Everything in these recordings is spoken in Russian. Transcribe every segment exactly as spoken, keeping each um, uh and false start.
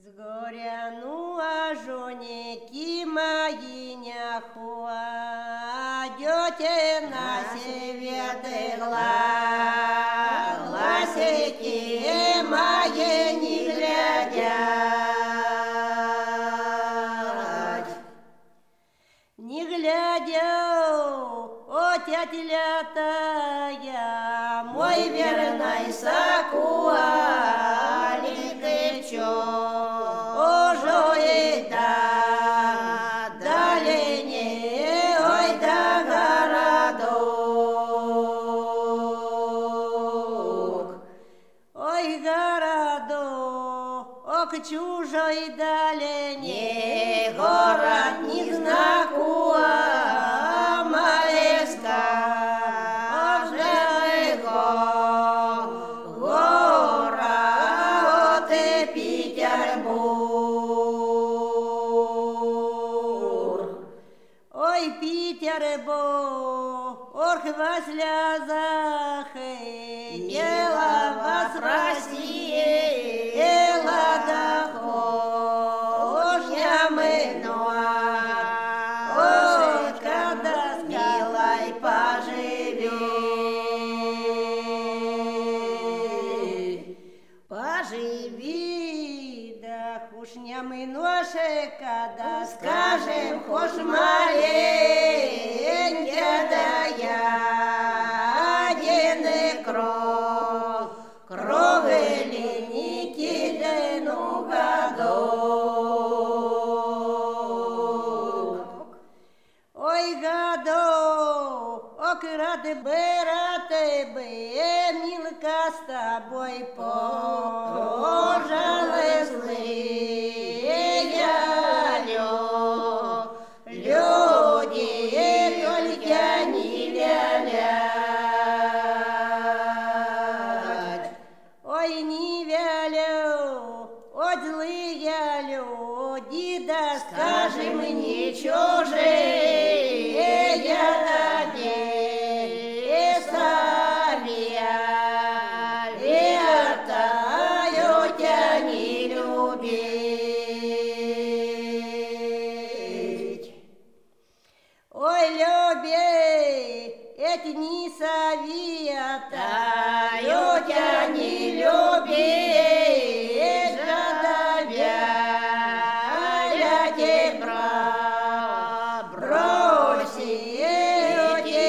горя, ну а жоники мои не ходете на светы глазики мои не глядят, не глядя, отять лятая, мой верный соколик, ты чё? Чужой далее город не знакомая скажего город Петербург. Ой, Петербург, ох, во слезах ела вас Россия. Поживи, да уж не мы ноши, когда скажем, хош маленькая, да я один кров, кровы линики, да ну годок. Ой, годок, ок, рады бы, рады бы, милка, с тобой пожалуй, злые люди только не велят. Ой, не велю, ой, злые люди, да скажи мне чужие, я ой, люби, эти не советаю тебя не любить, жадовя тебя бросить и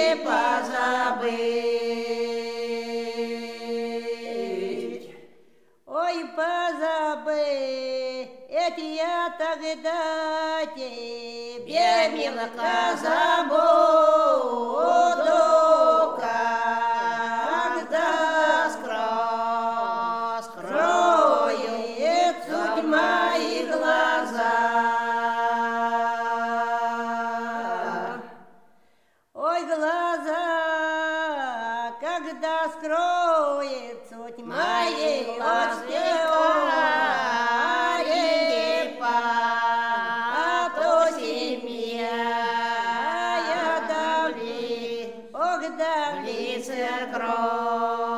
позабыть. Ой, позабыть, это я тогда тебе, милка, забуду, когда скро, скроет суть мои глаза. Ой, глаза, когда скроет суть мои глаза. Давли церковь.